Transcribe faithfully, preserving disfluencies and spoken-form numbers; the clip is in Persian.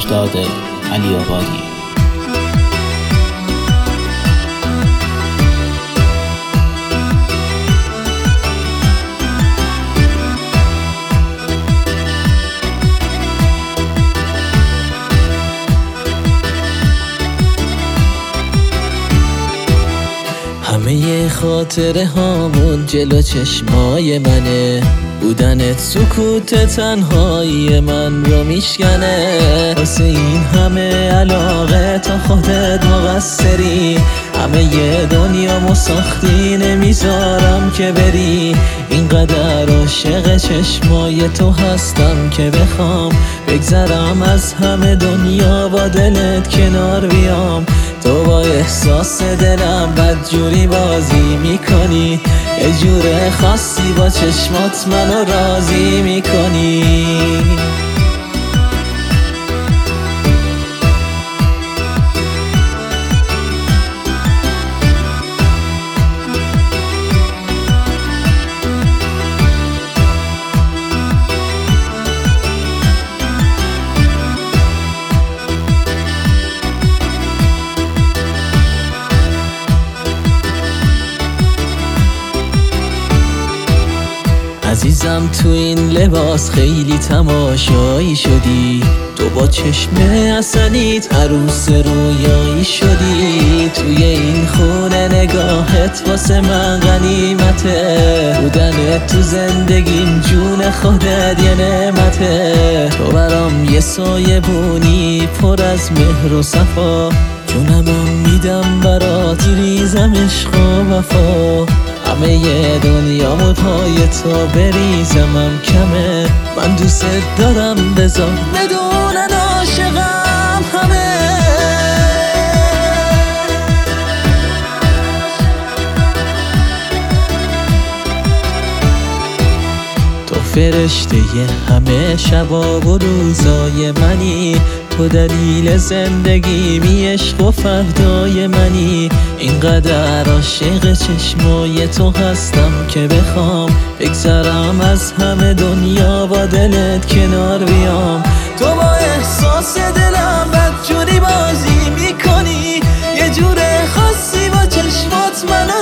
مهرداد علی آبادی. همه خاطره هامون جلو چشمای منه، بودنت سکوت تنهایی من رو میشکنه. واسه این همه علاقه تا خودت مقصری، همه ی دنیامو ساختی نمیذارم که بری. اینقدر عاشق چشمای تو هستم که بخوام بگذرم از همه دنیا با دلت کنار بیام. تو با احساس دلم بدجوری بازی میکنی، یه جور خاصی با چشمات منو راضی میکنی. عزیزم تو این لباس خیلی تماشایی شدی، تو با چشم اصلیت عروس رویایی شدی. توی این خونه نگاهت واسه من غنیمته، بودنت تو زندگیم جون خودت یه نعمته. تو برام یه سایه بونی پر از مهر و صفا، جونمم میدم برات ریزم عشق و وفا. همه ی دنیامو پای تو بریزمم کمه، من دوست دارم بذار بدونن عاشقم همه. تو فرشته همه شبا و روزای منی، تو دلیل زندگیمی عشق و فردای منی. اینقدر عاشق چشمای تو هستم که بخوام بگذرم از همه دنیا با دلت کنار بیام. تو با احساس دلم بدجوری بازی میکنی، یه جور خاصی با چشمات منو